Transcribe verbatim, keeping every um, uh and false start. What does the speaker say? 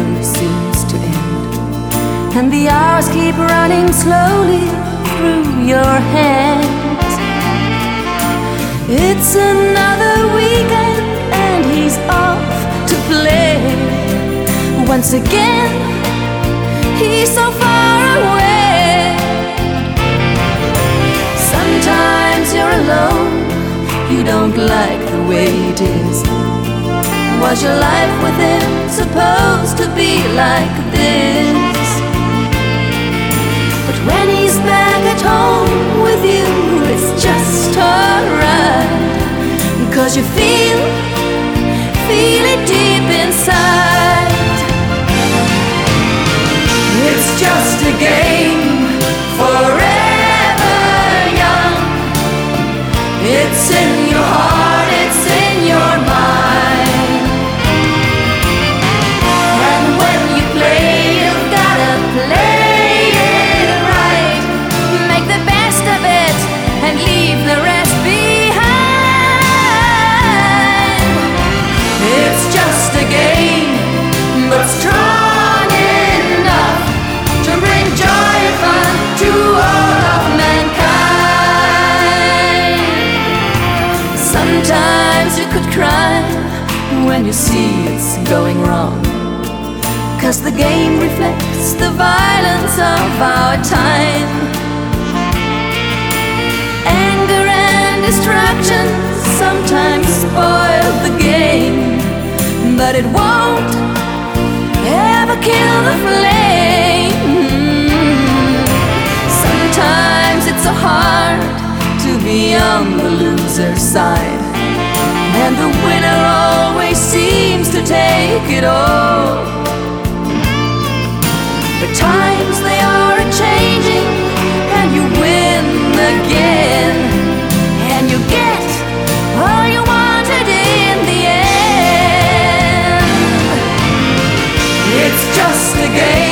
never seems to end, and the hours keep running slowly through your hands. It's another weekend and he's off to play. Once again, he's so far away. Sometimes you're alone, you don't like the way it is. Was your life with him supposed to be like this? But when he's back at home with you, it's just alright, 'cause you feel, feel it deep inside. It's just a game, forever young. It's in your heart, it's in your mind. And when you play, you've gotta play it right. Make the best of it and leave the rest behind. It's just a game, but strong enough to bring joy and fun to all of mankind. Sometimes you could cry when you see it's going wrong, 'cause the game reflects the violence of our time. Anger and destruction sometimes spoil the game, but it won't ever kill the flame. Sometimes it's so hard to be on the loser's side, and the winner always seems to take it all. But times they are a-changing, and you win again, and you get all you wanted in the end. It's just a game.